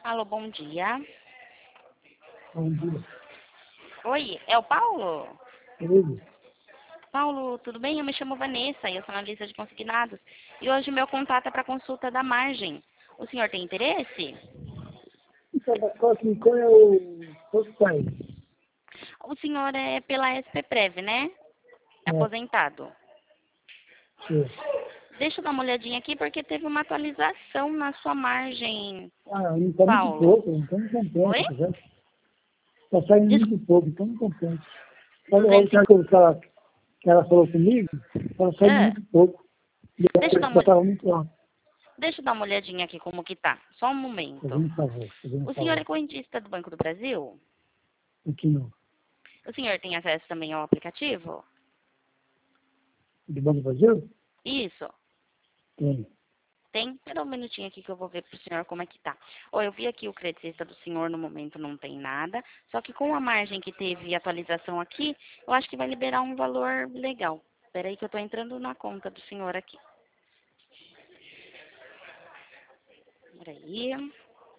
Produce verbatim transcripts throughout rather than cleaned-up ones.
Alô, bom dia. Bom dia. Oi, é o Paulo? Ele, Paulo, tudo bem? Eu me chamo Vanessa e eu sou analista de consignados. E hoje o meu contato é para consulta da margem. O senhor tem interesse? qual, que- qual é o qual que tá aí? O senhor é pela S P Prev, né? É É, aposentado. sim. Deixa eu dar uma olhadinha aqui porque teve uma atualização na sua margem, Ah, não está muito Paulo. pouco, então não Oi? compensa, tá? Está saindo Des... muito pouco, então não compensa. Olha, olha o duzentos que e... ela, que ela que ela falou comigo, ela saindo Ah, muito pouco. E deixa eu ela dar uma... estava muito alto. deixa eu dar uma olhadinha aqui como que tá. Só um momento. Fazendo um favor, fazendo um O senhor é favor. correntista do Banco do Brasil? Aqui no, O senhor tem acesso também ao aplicativo? do Banco do Brasil? Isso. Tem. Tem? Espera um minutinho aqui que eu vou ver pro senhor como é que tá. Ó, eu vi aqui o credista do senhor, no momento não tem nada. Só que com a margem que teve atualização aqui, eu acho que vai liberar um valor legal. Espera aí que eu tô entrando na conta do senhor aqui. Espera aí.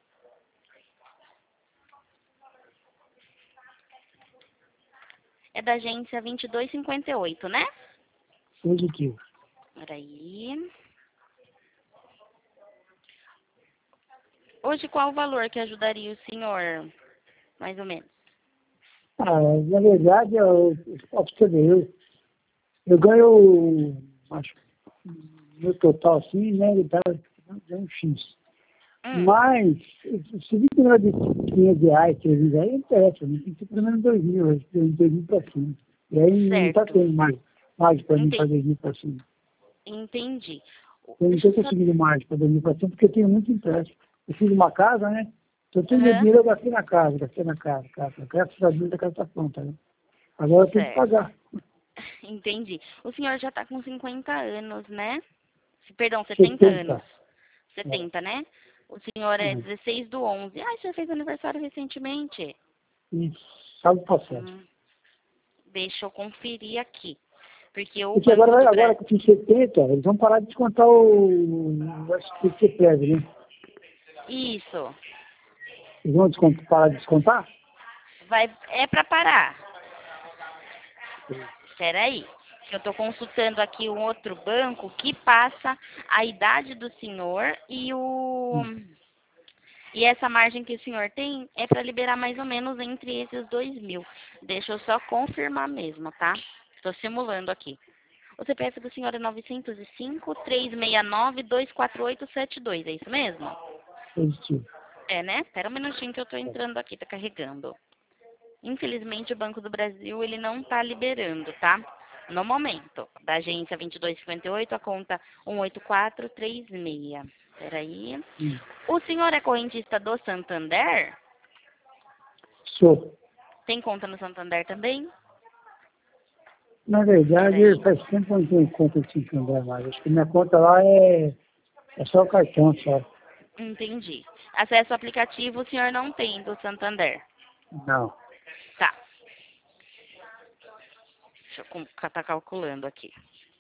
É da agência vinte e dois cinquenta e oito, né? Positivo. Espera aí. Hoje qual o valor que ajudaria o senhor, mais ou menos? Ah, na verdade, eu, posso te ver, eu, eu ganho, acho, no total assim, né, ele dá, dá um X. Hum, Mas, se vir que não é de quinhentos reais, três aí, interessa, não tem que ser pelo menos dois mil, dois mil para cima. E aí não está certo. tendo mais, mais para mim para Enten- dois mil para cima. Entendi. Eu não Deixa estou eu só... conseguindo mais para dois mil para cima, porque eu tenho muito empréstimo. Eu fiz uma casa, né? Então, todo meu Aham, dinheiro eu gastei na casa, gastei na casa, casa. Graças a Deus a casa está pronta, né? Agora eu tenho que certo. pagar. Entendi. O senhor já está com cinquenta anos, né? Perdão, setenta anos. setenta. É, setenta, né? O senhor é é. dezesseis do onze. Ah, você fez aniversário recentemente. E sabe passado. Hum, deixa eu conferir aqui. Porque o Porque Banco agora, do agora Brasil... com setenta, eles vão parar de descontar o, o S P C Prev, né? Isso. Eles vão descontar, parar de descontar? Vai... É para parar. Espera aí. Que eu estou consultando aqui um outro banco que passa a idade do senhor e o... Hum. E essa margem que o senhor tem é para liberar mais ou menos entre esses dois mil. Deixa eu só confirmar mesmo, tá? Estou simulando aqui. O C P F do senhor é nove zero cinco, três seis nove, dois quatro oito sete dois, é isso mesmo? Positivo. É, né? Espera um minutinho que eu estou entrando aqui, tá carregando. Infelizmente, o Banco do Brasil, ele não está liberando, tá? No momento, da agência vinte e dois cinquenta e oito, a conta um oito quatro três seis. Peraí. Hum. O senhor é correntista do Santander? Sou. Tem conta no Santander também? Na verdade, Peraí. faz tempo que eu não tenho conta de Santander mais. Acho que minha conta lá é, é só o cartão, só. Entendi. Acesso ao aplicativo o senhor não tem do Santander. Não. Tá. Deixa eu estar calculando aqui.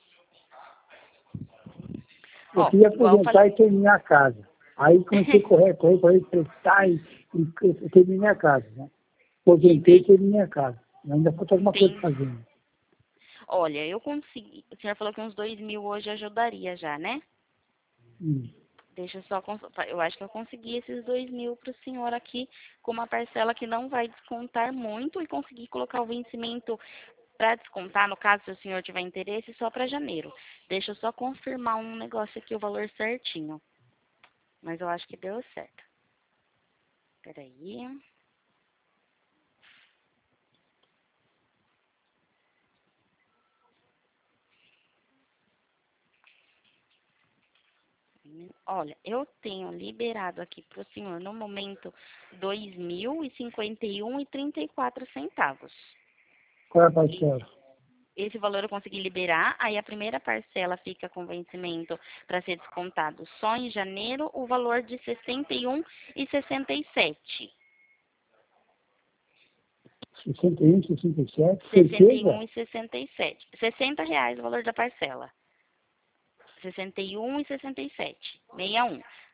Eu Ó, queria igual eu aposentar falei. e terminar a casa. Aí comecei a correr, correr, correr, prestar e, e, e terminei a casa, né? Aposentei e Entendi. terminei a casa. Ainda falta alguma coisa Entendi. fazendo. Olha, eu consegui. O senhor falou que uns dois mil hoje ajudaria já, né? Hum. Deixa eu só consultar. Eu acho que eu consegui esses dois mil para o senhor aqui, com uma parcela que não vai descontar muito e consegui colocar o vencimento para descontar, no caso, se o senhor tiver interesse, só para janeiro. Deixa eu só confirmar um negócio aqui, o valor certinho. Mas eu acho que deu certo. Peraí. Olha, eu tenho liberado aqui para o senhor, no momento, dois mil e cinquenta e um e trinta e quatro centavos. Qual é a E parcela? esse valor eu consegui liberar, aí a primeira parcela fica com vencimento para ser descontado só em janeiro, o valor de sessenta e um e sessenta e sete. sessenta e um, sessenta e sete, sessenta e um certeza? e sessenta e sete. sessenta reais o valor da parcela. sessenta e um e sessenta e sete. sessenta e um.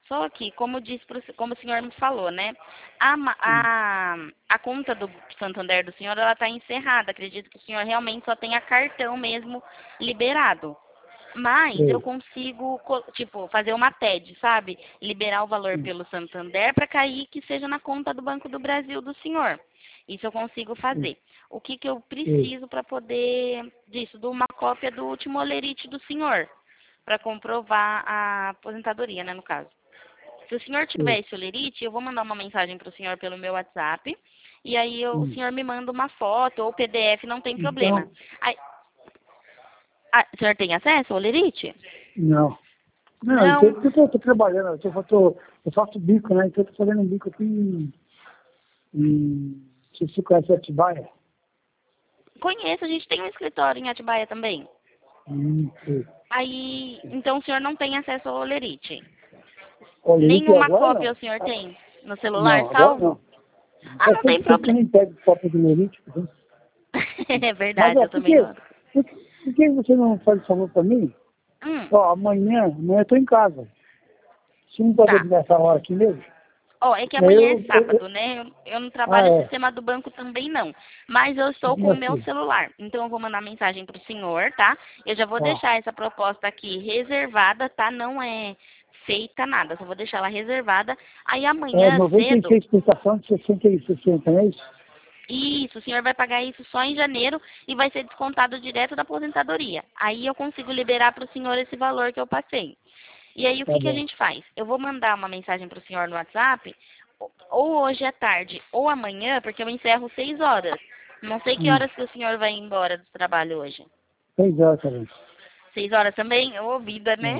Só que, como disse, pro- como o senhor me falou, né? A, ma- a, a conta do Santander do senhor, ela está encerrada. Acredito que o senhor realmente só tenha cartão mesmo liberado. Mas eu Sei. consigo, co- tipo, fazer uma T E D, sabe? Liberar o valor Hum, pelo Santander para cair que seja na conta do Banco do Brasil do senhor. Isso eu consigo hum, fazer. O que que eu sei. preciso para poder disso? De uma cópia do último olerite do senhor, para comprovar a aposentadoria, né, no caso. Se o senhor tiver Sei. esse olerite, eu vou mandar uma mensagem para o senhor pelo meu WhatsApp. E aí eu- o Hum. senhor me manda uma foto ou P D F, não tem problema. Então, Aí, ah, o senhor tem acesso ao olerite? não. Não, então, Não. porque eu estou trabalhando, eu, tô, eu, tô, eu faço bico, né? Então eu estou fazendo um bico aqui em, em se você conhece Atibaia. Conheço, a gente tem um escritório em Atibaia também. Hum, sei. Aí, então o senhor não tem acesso ao olerite? Olha, isso Nenhuma agora cópia não. o senhor Ah, tem no celular não, agora salvo? não. Ah, Faz não tem tanto tempo que eu problema. nem pego cópia do Lerítico. Né? É Mas, verdade, ó, eu por também quê? não. Por, por que você não faz favor para mim? Hum, Ó, amanhã, amanhã eu estou em casa. Se não pode tá. vir nessa hora aqui mesmo? Ó, é que Aí amanhã é eu, eu, eu- sábado, né? Eu, eu não ah, trabalho no é. sistema do banco também não. Mas eu estou com o meu Segunda-feira. celular. Então eu vou mandar mensagem pro senhor, tá? Eu já vou Tá. deixar essa proposta aqui reservada, tá? Não é feita nada, só vou deixar ela reservada. Aí É amanhã cedo, noventa e seis prestação de sessenta e sessenta, não é isso? isso, o senhor vai pagar isso só em janeiro e vai ser descontado direto da aposentadoria. Aí eu consigo liberar para o senhor esse valor que eu passei. E aí o Tá que, que a bom. gente faz? Eu vou mandar uma mensagem para o senhor no WhatsApp, ou ou hoje à tarde, ou amanhã, porque eu encerro seis horas. Não sei que Hum. horas que o senhor vai embora do trabalho hoje. Seis horas também. Seis horas também? Ô, vida, né? É.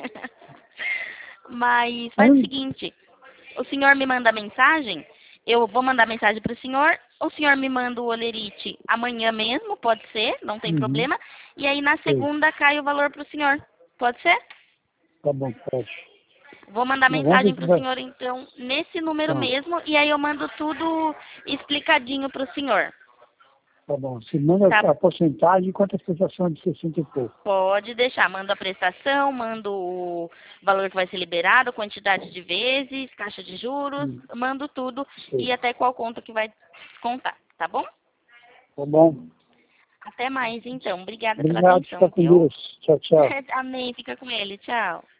Mas Mas faz o não- seguinte, o senhor me manda mensagem, eu vou mandar mensagem para o senhor, o senhor me manda o olerite amanhã mesmo, pode ser, não tem Uhum. problema, e aí na Sei. segunda cai o valor para o senhor, pode ser? Tá bom, pode. Vou mandar Mas vamos ver mensagem se para o vai. senhor, então, nesse número Tá, mesmo, e aí eu mando tudo explicadinho para o senhor. tá bom. Você manda Tá? a porcentagem e quanto a prestação de sessenta e pouco. Pode deixar, mando a prestação, mando o valor que vai ser liberado, quantidade de vezes, taxa de juros, Hum. mando tudo Sei. e até qual conta que vai descontar, tá bom? Tá bom. Até mais, então. Obrigada pela Obrigado, atenção, fica com viu? Deus. Tchau, tchau. Amém. Fica com ele. Tchau.